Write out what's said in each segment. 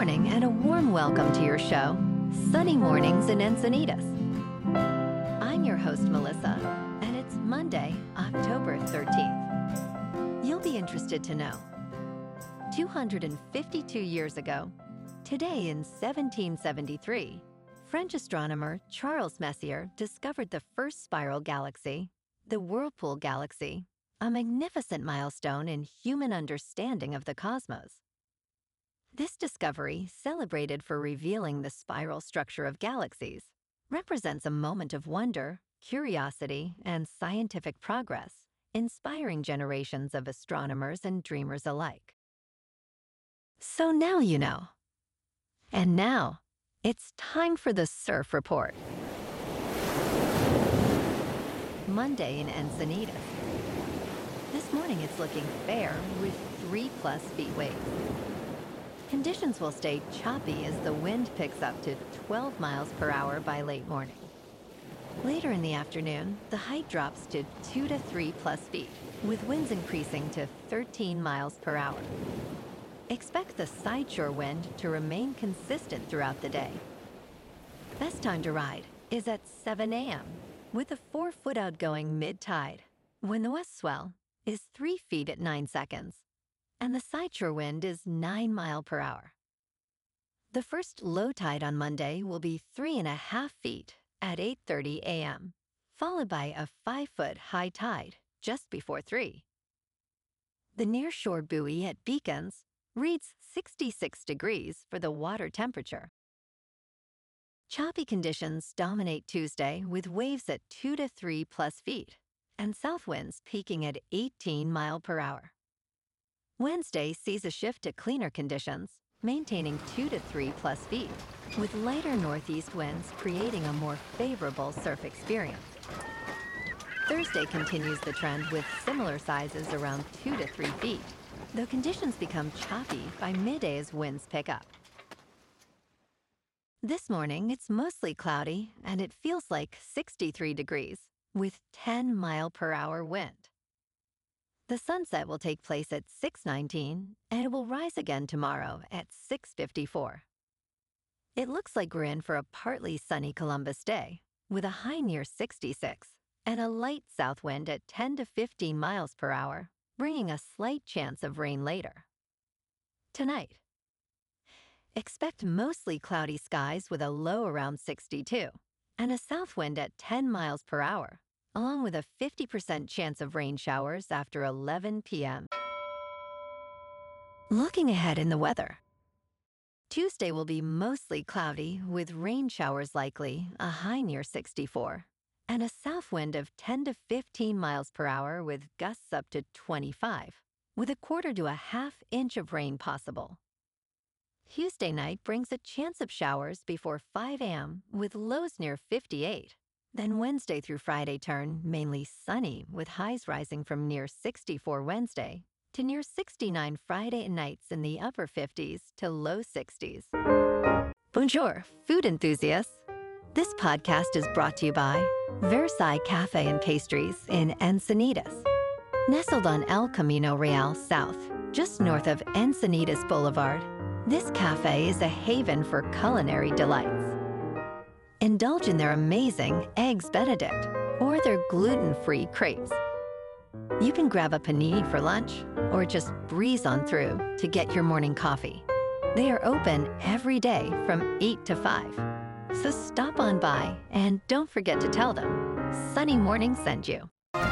morning and a warm welcome to your show, Sunny Mornings in Encinitas. I'm your host, Melissa, and it's Monday, October 13th. You'll be interested to know, 252 years ago, today in 1773, French astronomer Charles Messier discovered the first spiral galaxy, the Whirlpool Galaxy, a magnificent milestone in human understanding of the cosmos. This discovery, celebrated for revealing the spiral structure of galaxies, represents a moment of wonder, curiosity, and scientific progress, inspiring generations of astronomers and dreamers alike. So now you know. And now, it's time for the Surf Report. Monday in Encinitas. This morning it's looking fair with 3+ feet waves. Conditions will stay choppy as the wind picks up to 12 miles per hour by late morning. Later in the afternoon, the height drops to 2 to 3+ feet, with winds increasing to 13 miles per hour. Expect the sideshore wind to remain consistent throughout the day. Best time to ride is at 7 a.m. with a 4-foot outgoing mid-tide, when the west swell is 3 feet at 9 seconds, and the sideshore wind is 9 miles per hour. The first low tide on Monday will be 3.5 feet at 8:30 a.m., followed by a 5-foot high tide just before 3. The nearshore buoy at Beacons reads 66 degrees for the water temperature. Choppy conditions dominate Tuesday with waves at 2 to 3+ feet and south winds peaking at 18 miles per hour. Wednesday sees a shift to cleaner conditions, maintaining 2 to 3+ feet, with lighter northeast winds creating a more favorable surf experience. Thursday continues the trend with similar sizes around 2 to 3 feet, though conditions become choppy by midday as winds pick up. This morning, it's mostly cloudy and it feels like 63 degrees with 10 mile per hour wind. The sunset will take place at 6:19 and it will rise again tomorrow at 6:54. It looks like we're in for a partly sunny Columbus Day with a high near 66 and a light south wind at 10 to 15 miles per hour, bringing a slight chance of rain later. Tonight, expect mostly cloudy skies with a low around 62 and a south wind at 10 miles per hour, along with a 50% chance of rain showers after 11 p.m. Looking ahead in the weather. Tuesday will be mostly cloudy with rain showers likely, a high near 64, and a south wind of 10 to 15 miles per hour with gusts up to 25, with a 1/4 to a 1/2 inch of rain possible. Tuesday night brings a chance of showers before 5 a.m. with lows near 58. Then Wednesday through Friday turn mainly sunny with highs rising from near 64 Wednesday to near 69 Friday nights in the upper 50s to low 60s. Bonjour, food enthusiasts. This podcast is brought to you by Versailles Cafe and Pastries in Encinitas. Nestled on El Camino Real South, just north of Encinitas Boulevard, this cafe is a haven for culinary delights. Indulge in their amazing Eggs Benedict or their gluten-free crepes. You can grab a panini for lunch or just breeze on through to get your morning coffee. They are open every day from 8 to 5. So stop on by and don't forget to tell them Sunny Morning sent you.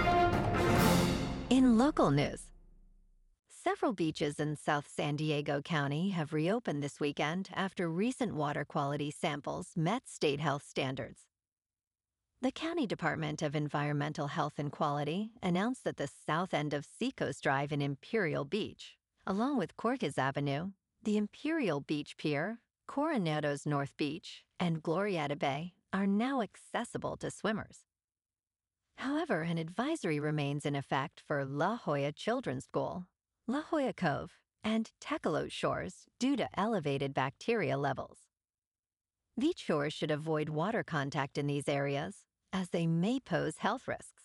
In local news, several beaches in South San Diego County have reopened this weekend after recent water quality samples met state health standards. The County Department of Environmental Health and Quality announced that the south end of Seacoast Drive in Imperial Beach, along with Cortez Avenue, the Imperial Beach Pier, Coronado's North Beach, and Glorieta Bay are now accessible to swimmers. However, an advisory remains in effect for La Jolla Children's School, La Jolla Cove, and Tecolote Shores due to elevated bacteria levels. Beach shores should avoid water contact in these areas, as they may pose health risks.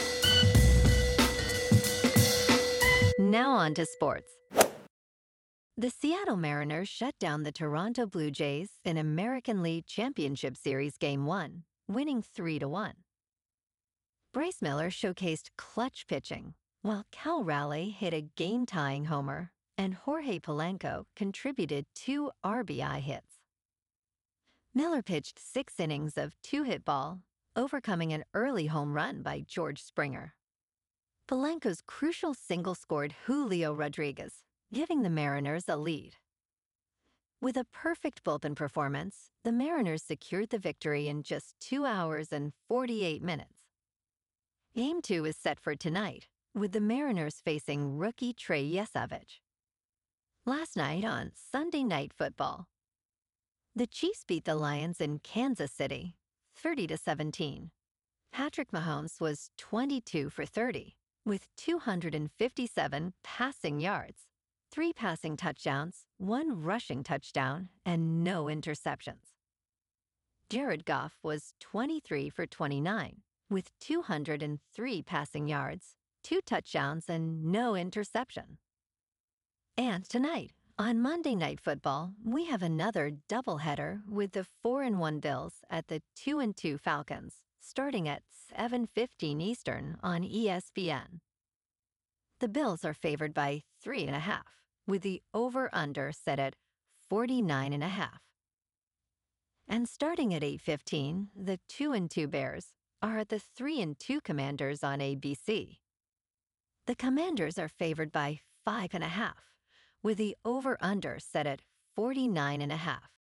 Now on to sports. The Seattle Mariners shut down the Toronto Blue Jays in American League Championship Series Game 1, winning 3-1. Bryce Miller showcased clutch pitching, while Cal Raleigh hit a game-tying homer, and Jorge Polanco contributed 2 RBI hits. Miller pitched 6 innings of 2-hit ball, overcoming an early home run by George Springer. Polanco's crucial single scored Julio Rodriguez, giving the Mariners a lead. With a perfect bullpen performance, the Mariners secured the victory in just 2 hours and 48 minutes. Game 2 is set for tonight, with the Mariners facing rookie Trey Yesavage. Last night on Sunday Night Football, the Chiefs beat the Lions in Kansas City, 30-17. Patrick Mahomes was 22 for 30, with 257 passing yards, 3 passing touchdowns, 1 rushing touchdown, and no interceptions. Jared Goff was 23 for 29, with 203 passing yards, 2 touchdowns, and no interception. And tonight, on Monday Night Football, we have another doubleheader with the 4-1 Bills at the 2-2 Falcons, starting at 7:15 Eastern on ESPN. The Bills are favored by 3.5, with the over-under set at 49.5. And starting at 8:15, the 2-2 Bears are at the 3-2 Commanders on ABC. The Commanders are favored by 5.5, with the over-under set at 49.5.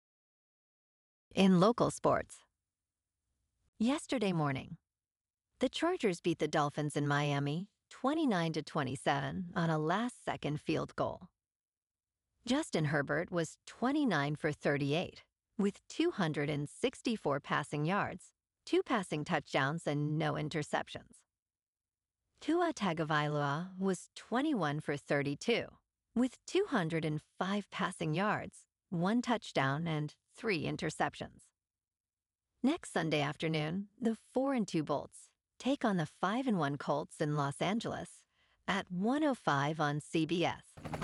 In local sports, yesterday morning, the Chargers beat the Dolphins in Miami 29-27 on a last-second field goal. Justin Herbert was 29 for 38, with 264 passing yards, 2 passing touchdowns, and no interceptions. Tua Tagovailoa was 21 for 32, with 205 passing yards, 1 touchdown, and 3 interceptions. Next Sunday afternoon, the 4-2 Bolts take on the 5-1 Colts in Los Angeles at 1:05 on CBS.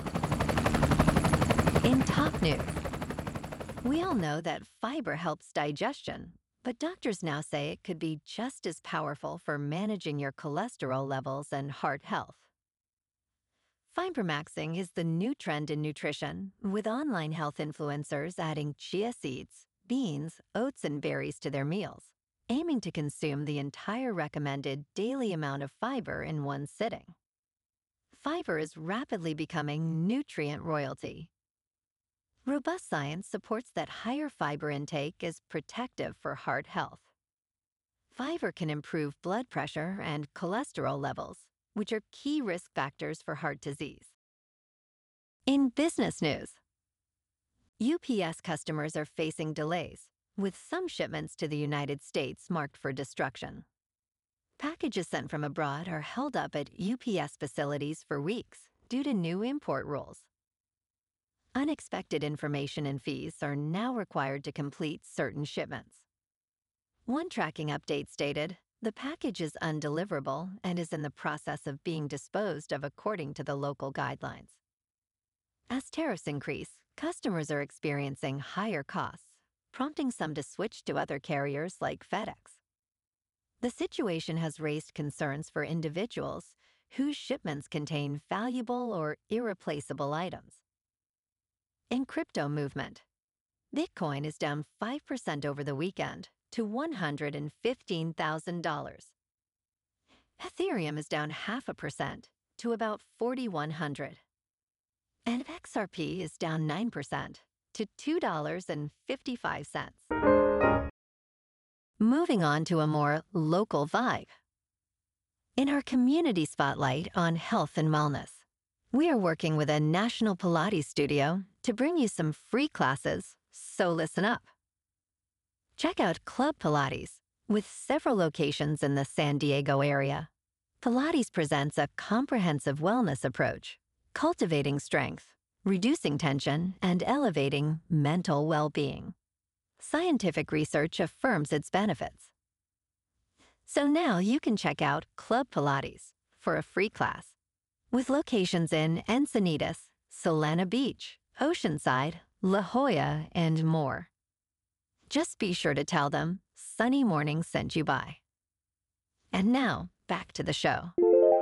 In top news, we all know that fiber helps digestion, but doctors now say it could be just as powerful for managing your cholesterol levels and heart health. Fibermaxing is the new trend in nutrition, with online health influencers adding chia seeds, beans, oats, and berries to their meals, aiming to consume the entire recommended daily amount of fiber in one sitting. Fiber is rapidly becoming nutrient royalty. Robust science supports that higher fiber intake is protective for heart health. Fiber can improve blood pressure and cholesterol levels, which are key risk factors for heart disease. In business news, UPS customers are facing delays, with some shipments to the United States marked for destruction. Packages sent from abroad are held up at UPS facilities for weeks due to new import rules. Unexpected information and fees are now required to complete certain shipments. One tracking update stated, "The package is undeliverable and is in the process of being disposed of according to the local guidelines." As tariffs increase, customers are experiencing higher costs, prompting some to switch to other carriers like FedEx. The situation has raised concerns for individuals whose shipments contain valuable or irreplaceable items. In crypto movement, Bitcoin is down 5% over the weekend to $115,000. Ethereum is down 0.5% to about 4,100. And XRP is down 9% to $2.55. Moving on to a more local vibe. In our community spotlight on health and wellness, we are working with a national Pilates studio to bring you some free classes, so listen up. Check out Club Pilates, with several locations in the San Diego area. Pilates presents a comprehensive wellness approach, cultivating strength, reducing tension, and elevating mental well-being. Scientific research affirms its benefits. So now you can check out Club Pilates for a free class, with locations in Encinitas, Solana Beach, Oceanside, La Jolla, and more. Just be sure to tell them Sunny Morning sent you by. And now, back to the show.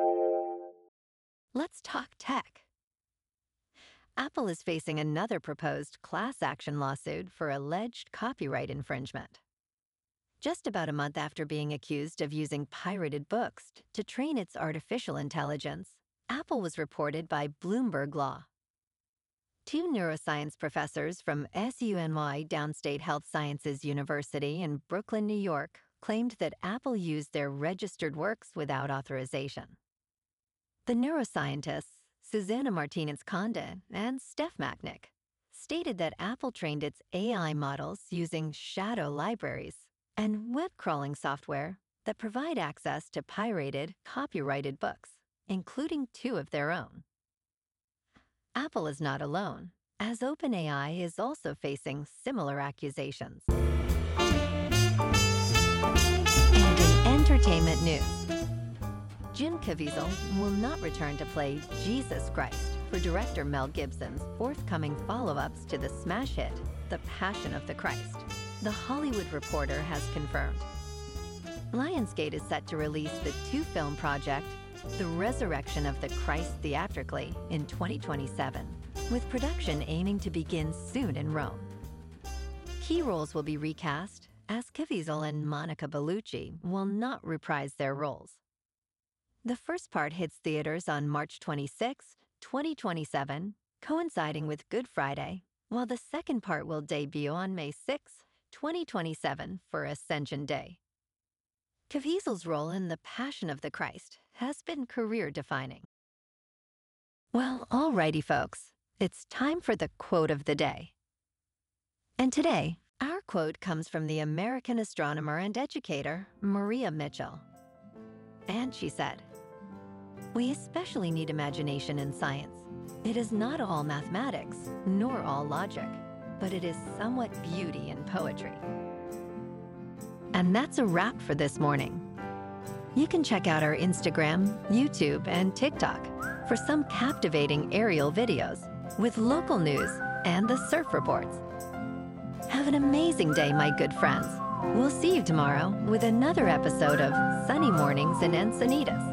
Let's talk tech. Apple is facing another proposed class action lawsuit for alleged copyright infringement. Just about a month after being accused of using pirated books to train its artificial intelligence, Apple was reported by Bloomberg Law. Two neuroscience professors from SUNY Downstate Health Sciences University in Brooklyn, New York, claimed that Apple used their registered works without authorization. The neuroscientists, Susanna Martinez-Conde and Steph Macknick, stated that Apple trained its AI models using shadow libraries and web crawling software that provide access to pirated, copyrighted books, including 2 of their own. Apple is not alone, as OpenAI is also facing similar accusations. And in entertainment news, Jim Caviezel will not return to play Jesus Christ for director Mel Gibson's forthcoming follow-ups to the smash hit, The Passion of the Christ, The Hollywood Reporter has confirmed. Lionsgate is set to release the 2-film project, The Resurrection of the Christ theatrically in 2027, with production aiming to begin soon in Rome. Key roles will be recast, as Caviezel and Monica Bellucci will not reprise their roles. The first part hits theaters on March 26, 2027, coinciding with Good Friday, while the second part will debut on May 6, 2027 for Ascension Day. Caviezel's role in The Passion of the Christ has been career-defining. Well, alrighty, folks. It's time for the quote of the day. And today, our quote comes from the American astronomer and educator, Maria Mitchell. And she said, "We especially need imagination in science. It is not all mathematics, nor all logic, but it is somewhat beauty and poetry." And that's a wrap for this morning. You can check out our Instagram, YouTube, and TikTok for some captivating aerial videos with local news and the surf reports. Have an amazing day, my good friends. We'll see you tomorrow with another episode of Sunny Mornings in Encinitas.